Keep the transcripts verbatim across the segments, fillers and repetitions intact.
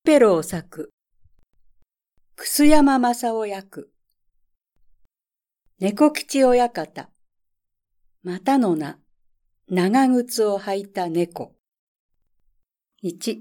ぺろう作、楠山正夫役、猫吉親方、またの名、長靴を履いた猫。いち、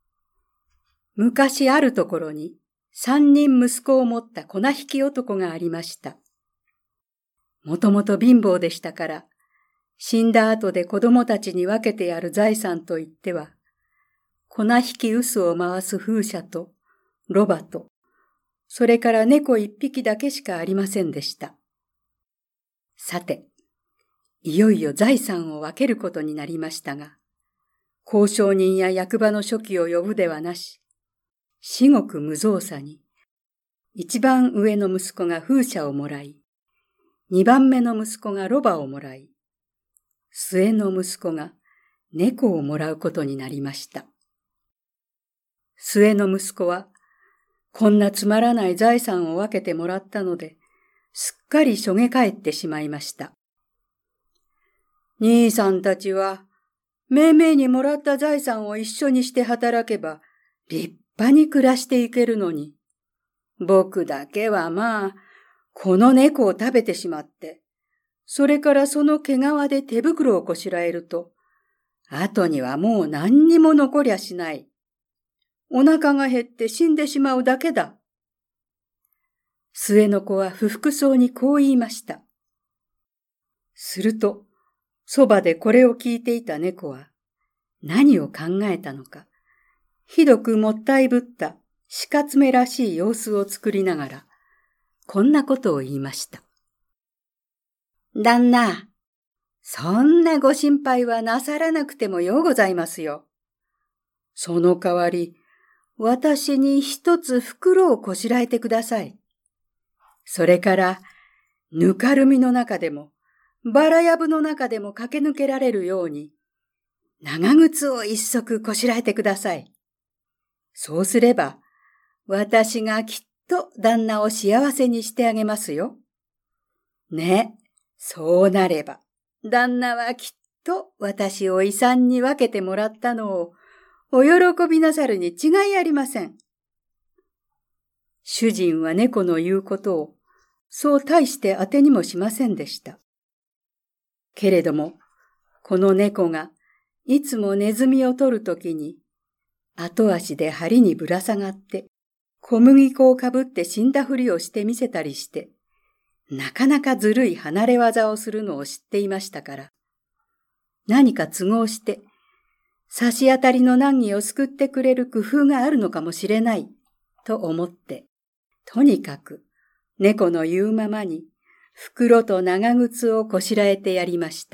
昔あるところに三人息子を持った粉引き男がありました。もともと貧乏でしたから、死んだ後で子供たちに分けてやる財産といっては、粉引き臼を回す風車と、ロバと、それから猫一匹だけしかありませんでした。さて、いよいよ財産を分けることになりましたが、交渉人や役場の書記を呼ぶではなし、至極無造作に、一番上の息子が風車をもらい、二番目の息子がロバをもらい、末の息子が猫をもらうことになりました。末の息子は、こんなつまらない財産を分けてもらったので、すっかりしょげ返ってしまいました。兄さんたちは、めいめいにもらった財産を一緒にして働けば、立派に暮らしていけるのに、僕だけはまあ、この猫を食べてしまって、それからその毛皮で手袋をこしらえると、後にはもう何にも残りゃしない。お腹が減って死んでしまうだけだ。末の子は不服そうにこう言いました。すると、そばでこれを聞いていた猫は、何を考えたのか、ひどくもったいぶった鹿爪らしい様子を作りながら、こんなことを言いました。旦那、そんなご心配はなさらなくてもようございますよ。その代わり、私に一つ袋をこしらえてください。それから、ぬかるみの中でも、バラやぶの中でも駆け抜けられるように、長靴を一足こしらえてください。そうすれば、私がきっと旦那を幸せにしてあげますよ。ね、そうなれば、旦那はきっと私を遺産に分けてもらったのを、お喜びなさるに違いありません。主人は猫の言うことを、そう大して当てにもしませんでした。けれども、この猫がいつもネズミを取るときに、後足で針にぶら下がって、小麦粉をかぶって死んだふりをしてみせたりして、なかなかずるい離れ技をするのを知っていましたから、何か都合して、差し当たりの難儀を救ってくれる工夫があるのかもしれない、と思って、とにかく猫の言うままに袋と長靴をこしらえてやりました。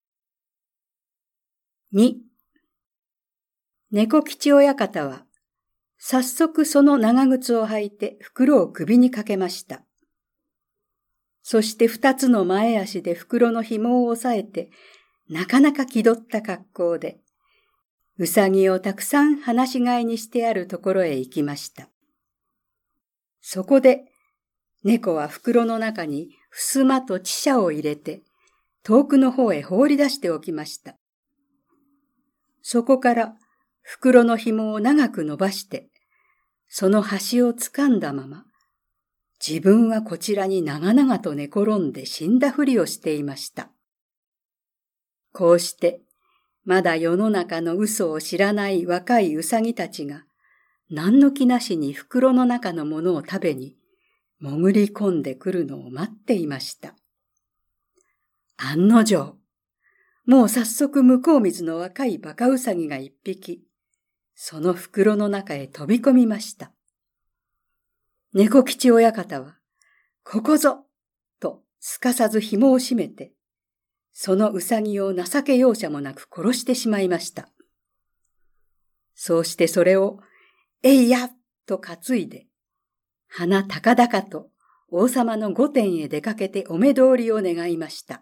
に、猫吉親方は、早速その長靴を履いて袋を首にかけました。そして二つの前足で袋の紐を押さえて、なかなか気取った格好で、うさぎをたくさん放し飼いにしてあるところへ行きました。そこで、猫は袋の中に襖と汽車を入れて、遠くの方へ放り出しておきました。そこから袋の紐を長く伸ばして、その端を掴んだまま、自分はこちらに長々と寝転んで死んだふりをしていました。こうして、まだ世の中の嘘を知らない若いうさぎたちが、何の気なしに袋の中のものを食べに、潜り込んでくるのを待っていました。案の定、もう早速向こう水の若いバカウサギが一匹、その袋の中へ飛び込みました。猫吉親方は、ここぞとすかさず紐を締めて、そのうさぎを情け容赦もなく殺してしまいました。そうしてそれを、えいやと担いで、鼻高々と王様の御殿へ出かけてお目通りを願いました。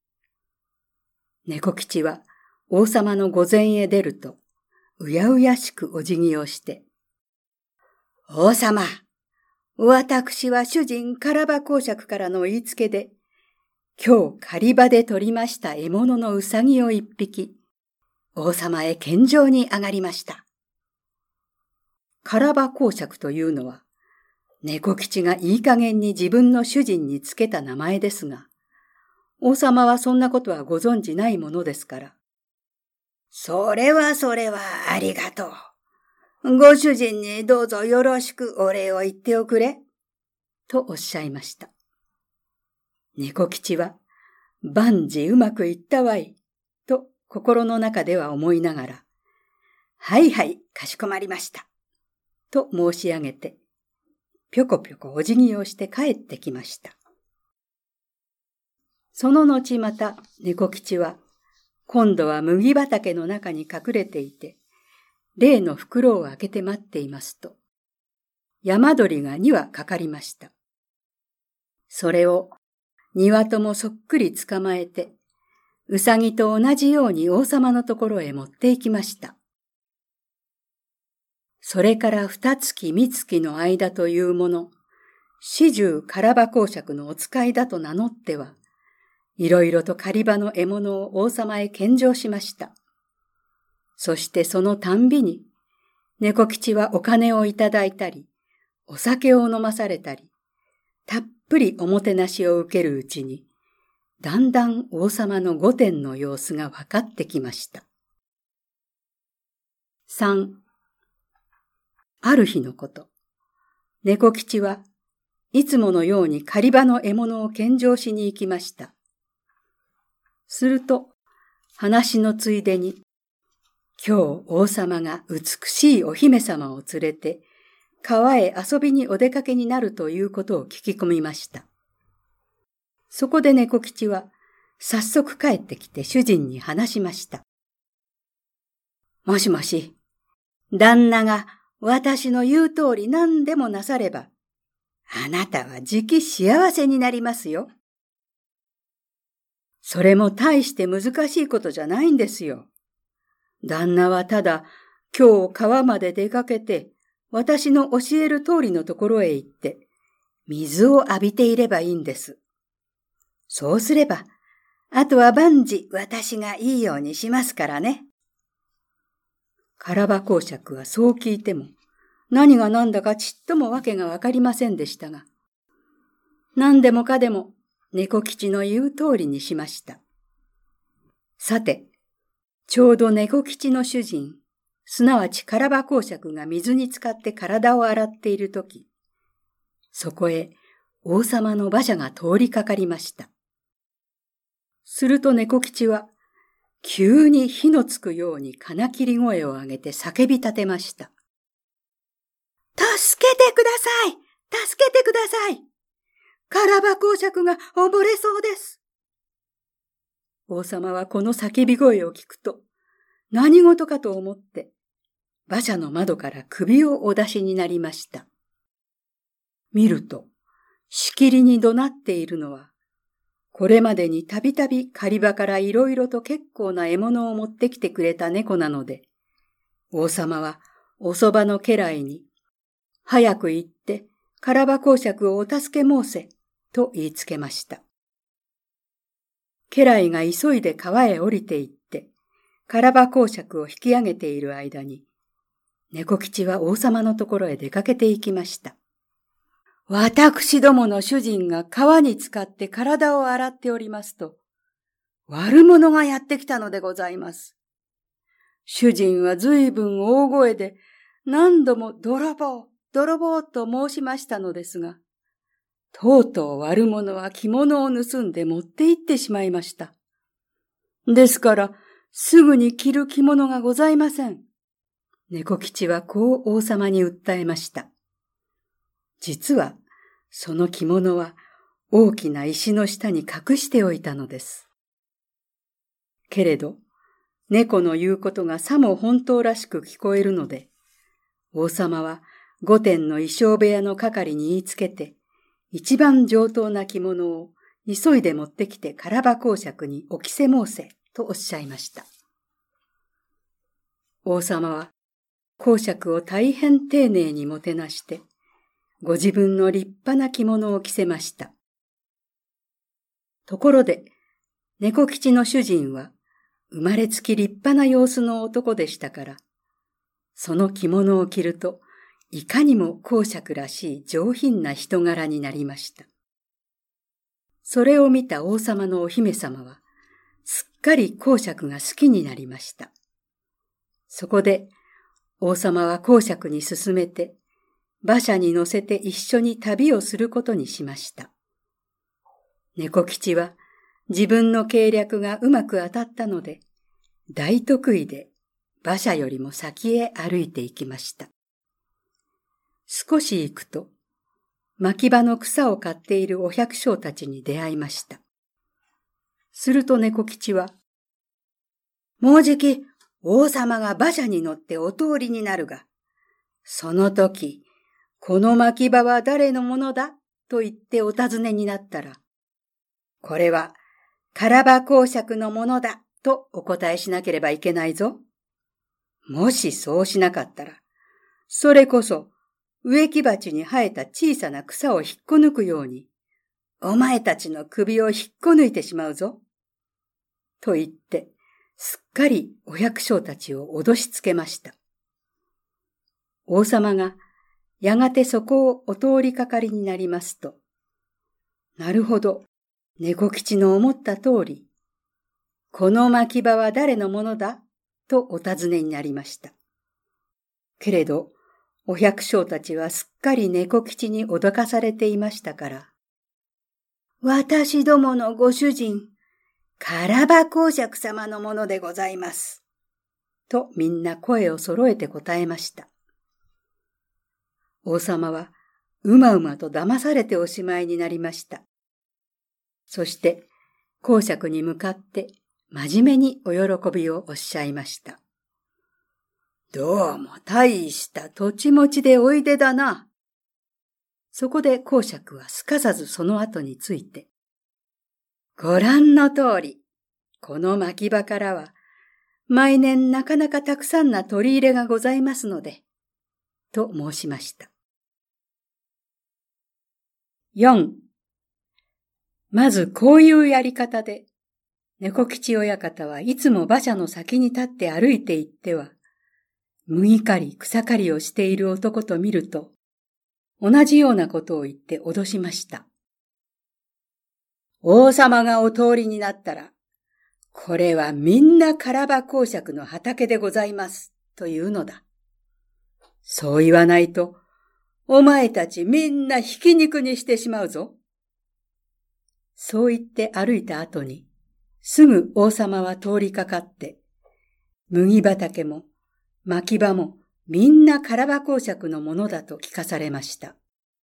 猫吉は王様の御前へ出ると、うやうやしくお辞儀をして、王様、私は主人唐場公爵からの言いつけで、今日狩り場で取りました獲物のうさぎを一匹、王様へ献上に上がりました。 唐葉公爵というのは、猫吉がいい加減に自分の主人につけた名前ですが、王様はそんなことはご存じないものですから。それはそれはありがとう。ご主人にどうぞよろしくお礼を言っておくれ。とおっしゃいました。猫吉は、万事うまくいったわい。と心の中では思いながら、はいはい、かしこまりました。と申し上げて、ぴょこぴょこお辞儀をして帰ってきました。その後また猫吉は、今度は麦畑の中に隠れていて、例の袋を開けて待っていますと、山鳥がに羽かかりました。それをに羽ともそっくり捕まえて、うさぎと同じように王様のところへ持って行きました。それから二月三月の間というもの、始終唐葉公爵のお使いだと名乗っては、いろいろと狩場の獲物を王様へ献上しました。そしてそのたんびに、猫吉はお金をいただいたり、お酒を飲まされたり、たっぷりおもてなしを受けるうちに、だんだん王様の御殿の様子が分かってきました。三、ある日のこと、猫吉はいつものように狩場の獲物を献上しに行きました。すると、話のついでに、今日王様が美しいお姫様を連れて、川へ遊びにお出かけになるということを聞き込みました。そこで猫吉は、早速帰ってきて主人に話しました。もしもし、旦那が私の言う通り何でもなされば、あなたはじき幸せになりますよ。それも大して難しいことじゃないんですよ。旦那はただ今日川まで出かけて私の教える通りのところへ行って水を浴びていればいいんです。そうすればあとは万事私がいいようにしますからね。唐葉公爵はそう聞いても何が何だかちっともわけがわかりませんでしたが、何でもかでも猫吉の言う通りにしました。さて、ちょうど猫吉の主人、すなわち唐葉公爵が水に浸かって体を洗っているとき、そこへ王様の馬車が通りかかりました。すると猫吉は、急に火のつくように金切り声を上げて叫び立てました。助けてください！助けてください！唐葉公爵が溺れそうです。王様はこの叫び声を聞くと、何事かと思って、馬車の窓から首をお出しになりました。見ると、しきりに怒鳴っているのは、これまでにたびたび狩場からいろいろと結構な獲物を持ってきてくれた猫なので、王様はおそばの家来に、早く行って唐葉公爵をお助け申せ、と言いつけました。家来が急いで川へ降りて行って、唐葉公爵を引き上げている間に、猫吉は王様のところへ出かけて行きました。私どもの主人が川に浸かって体を洗っておりますと、悪者がやってきたのでございます。主人はずいぶん大声で何度も泥棒、泥棒と申しましたのですが、とうとう悪者は着物を盗んで持って行ってしまいました。ですから、すぐに着る着物がございません。猫吉はこう王様に訴えました。実は、その着物は大きな石の下に隠しておいたのです。けれど、猫の言うことがさも本当らしく聞こえるので、王様は御殿の衣装部屋の係に言いつけて、一番上等な着物を急いで持ってきて唐葉公爵にお着せ申せとおっしゃいました。王様は公爵を大変丁寧にもてなして、ご自分の立派な着物を着せました。ところで、猫吉の主人は生まれつき立派な様子の男でしたから、その着物を着るといかにも公爵らしい上品な人柄になりました。それを見た王様のお姫様は、すっかり公爵が好きになりました。そこで、王様は公爵に勧めて、馬車に乗せて一緒に旅をすることにしました。猫吉は自分の計略がうまく当たったので、大得意で馬車よりも先へ歩いて行きました。少し行くと、牧場の草を刈っているお百姓たちに出会いました。すると猫吉は、もうじき王様が馬車に乗ってお通りになるが、その時、この牧場は誰のものだと言ってお尋ねになったら、これはカラバ公爵のものだとお答えしなければいけないぞ。もしそうしなかったら、それこそ植木鉢に生えた小さな草を引っこ抜くように、お前たちの首を引っこ抜いてしまうぞ。と言って、すっかりお百姓たちを脅しつけました。王様がやがてそこをお通りかかりになりますと、なるほど、猫吉の思った通り、この牧場は誰のものだとお尋ねになりました。けれど、お百姓たちはすっかり猫吉に脅かされていましたから、私どものご主人、カラバ公爵様のものでございます。とみんな声を揃えて答えました。王様はうまうまと騙されておしまいになりました。そして公爵に向かって真面目にお喜びをおっしゃいました。どうも大した土地持ちでおいでだな。そこで公爵はすかさずその後について、ご覧の通り、この牧場からは毎年なかなかたくさんな取り入れがございますので、と申しました。よん. まずこういうやり方で、猫吉親方はいつも馬車の先に立って歩いて行っては、麦刈り草刈りをしている男と見ると、同じようなことを言って脅しました。王様がお通りになったら、これはみんなカラバ公爵の畑でございます、というのだ。そう言わないと、お前たちみんなひき肉にしてしまうぞ。そう言って歩いた後に、すぐ王様は通りかかって、麦畑も牧場もみんなカラバ公爵のものだと聞かされました。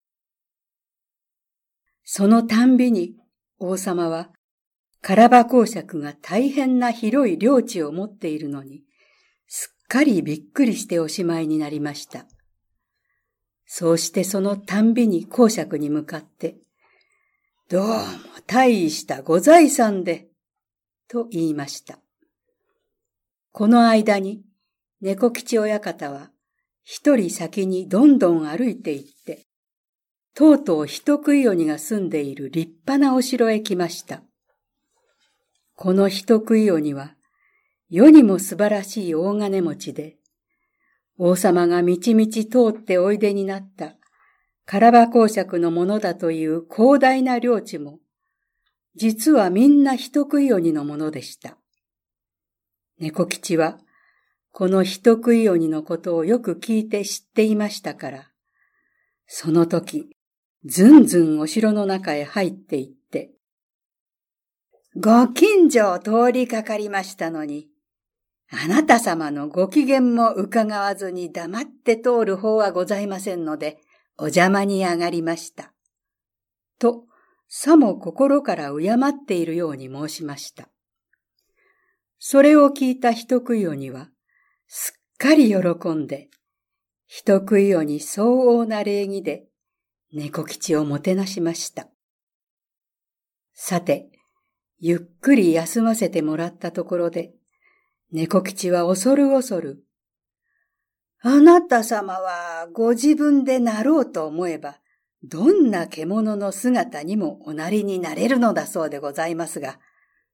そのたんびに王様はカラバ公爵が大変な広い領地を持っているのに、すっかりびっくりしておしまいになりました。そうしてそのたんびに公爵に向かって、どうも大したご財産で、と言いました。この間に、猫吉親方は、一人先にどんどん歩いて行って、とうとう人食い鬼が住んでいる立派なお城へ来ました。この人食い鬼は、世にも素晴らしい大金持ちで、王様がみちみち通っておいでになったカラバ公爵のものだという広大な領地も、実はみんな人食い鬼のものでした。猫吉は、この人食い鬼のことをよく聞いて知っていましたから、その時、ずんずんお城の中へ入っていって、ご近所を通りかかりましたのに、あなた様のご機嫌も伺わずに黙って通る方はございませんので、お邪魔に上がりました。と、さも心から敬っているように申しました。それを聞いた人食い鬼は、すっかり喜んで、人食い鬼相応な礼儀で、猫吉をもてなしました。さて、ゆっくり休ませてもらったところで、猫吉は恐る恐る、あなた様はご自分でなろうと思えば、どんな獣の姿にもおなりになれるのだそうでございますが、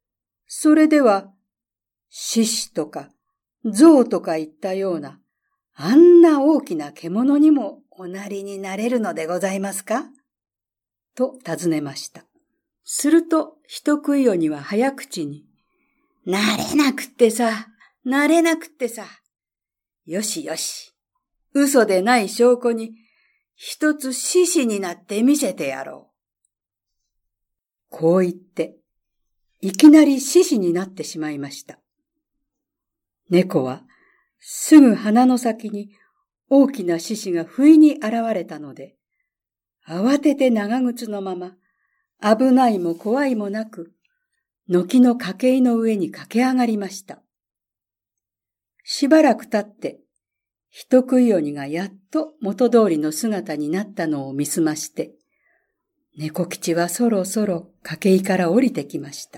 それでは、獅子とか象とかいったようなあんな大きな獣にもおなりになれるのでございますかと尋ねました。すると、人食い鬼は早口に、なれなくってさ、なれなくってさ。よしよし、嘘でない証拠に、一つ獅子になって見せてやろう。こう言って、いきなり獅子になってしまいました。猫は、すぐ鼻の先に大きな獅子が不意に現れたので、慌てて長靴のまま、危ないも怖いもなく、軒の掛けの上に駆け上がりました。しばらく経って、人食い鬼がやっと元通りの姿になったのを見すまして、猫吉はそろそろ掛けから降りてきました。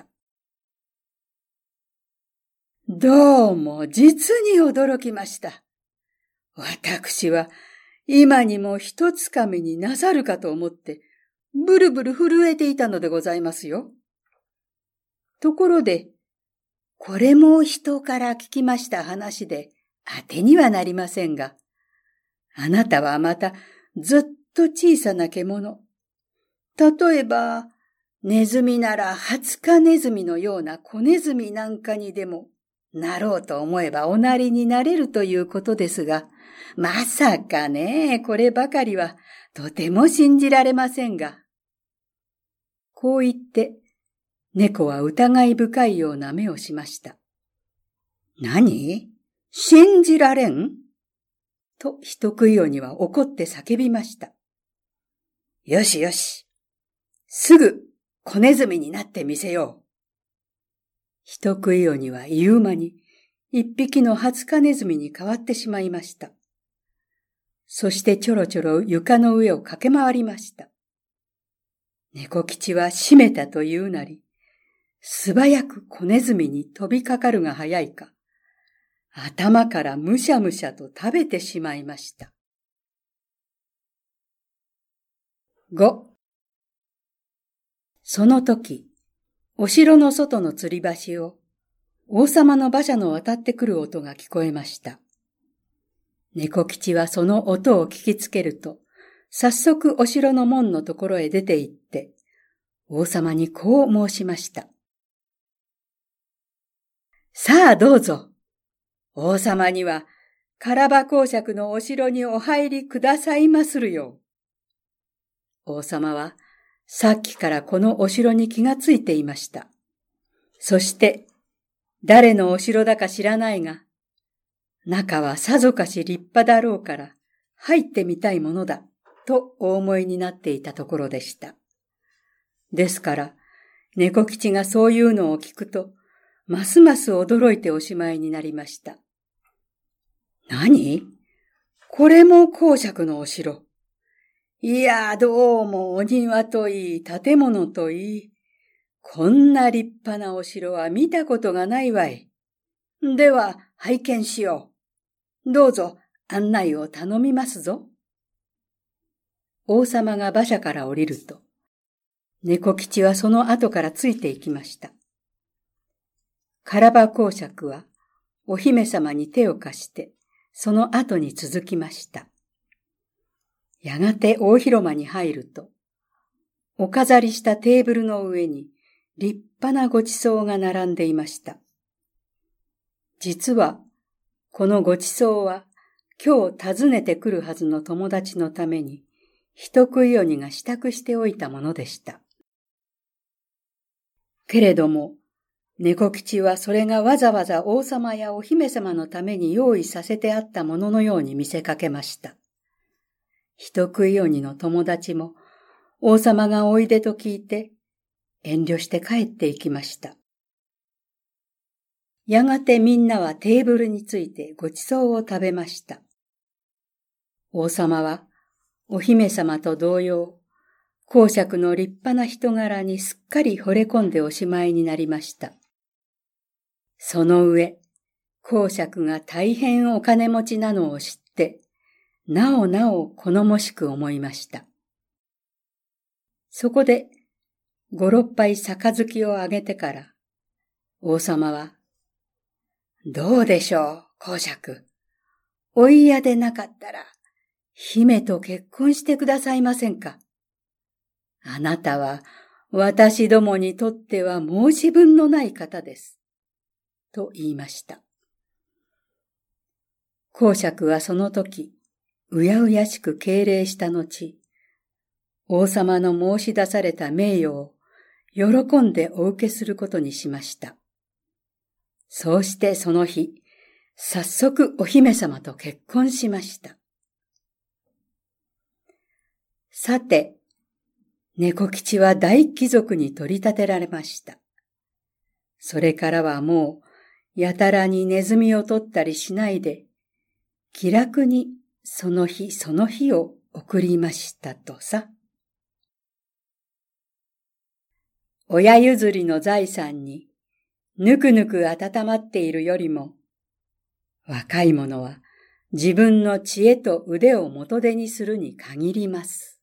どうも実に驚きました。私は今にも一つかみになさるかと思って、ブルブル震えていたのでございますよ。ところで、これも人から聞きました話で当てにはなりませんが、あなたはまたずっと小さな獣。例えば、ネズミならハツカネズミのような小ネズミなんかにでもなろうと思えばおなりになれるということですが、まさかね、こればかりはとても信じられませんが。こう言って、猫は疑い深いような目をしました。何？信じられん？と人食い鬼は怒って叫びました。よしよし。すぐ小ネズミになってみせよう。人食い鬼は言う間に一匹のハツカネズミに変わってしまいました。そしてちょろちょろ床の上を駆け回りました。猫吉は閉めたというなり、素早く小ネズミに飛びかかるが早いか、頭からむしゃむしゃと食べてしまいました。ご. その時、お城の外の吊り橋を王様の馬車の渡ってくる音が聞こえました。猫吉はその音を聞きつけると、早速お城の門のところへ出て行って、王様にこう申しました。さあどうぞ。王様には、唐場公爵のお城にお入りくださいまするよ。王様は、さっきからこのお城に気がついていました。そして、誰のお城だか知らないが、中はさぞかし立派だろうから入ってみたいものだ、とお思いになっていたところでした。ですから、猫吉がそういうのを聞くと、ますます驚いておしまいになりました。何？これも公爵のお城。いや、どうもお庭といい、建物といい、こんな立派なお城は見たことがないわい。では、拝見しよう。どうぞ、案内を頼みますぞ。王様が馬車から降りると、猫吉はその後からついて行きました。唐場公爵は、お姫様に手を貸して、その後に続きました。やがて大広間に入ると、お飾りしたテーブルの上に立派なごちそうが並んでいました。実は、このごちそうは今日訪ねてくるはずの友達のために、人食い鬼が支度しておいたものでした。けれども、猫吉はそれがわざわざ王様やお姫様のために用意させてあったもののように見せかけました。人食い鬼の友達も王様がおいでと聞いて遠慮して帰って行きました。やがてみんなはテーブルについてごちそうを食べました。王様はお姫様と同様、公爵の立派な人柄にすっかり惚れ込んでおしまいになりました。その上、公爵が大変お金持ちなのを知って、なおなお好もしく思いました。そこで、五六杯杯をあげてから、王様は、どうでしょう、公爵。 お嫌でなかったら、姫と結婚してくださいませんか。あなたは私どもにとっては申し分のない方です。と言いました。公爵はその時、うやうやしく敬礼した後、王様の申し出された名誉を喜んでお受けすることにしました。そうしてその日、早速お姫様と結婚しました。さて、猫吉は大貴族に取り立てられました。それからはもう、やたらにネズミを取ったりしないで、気楽にその日その日を送りましたとさ。親譲りの財産にぬくぬく温まっているよりも、若い者は自分の知恵と腕を元手にするに限ります。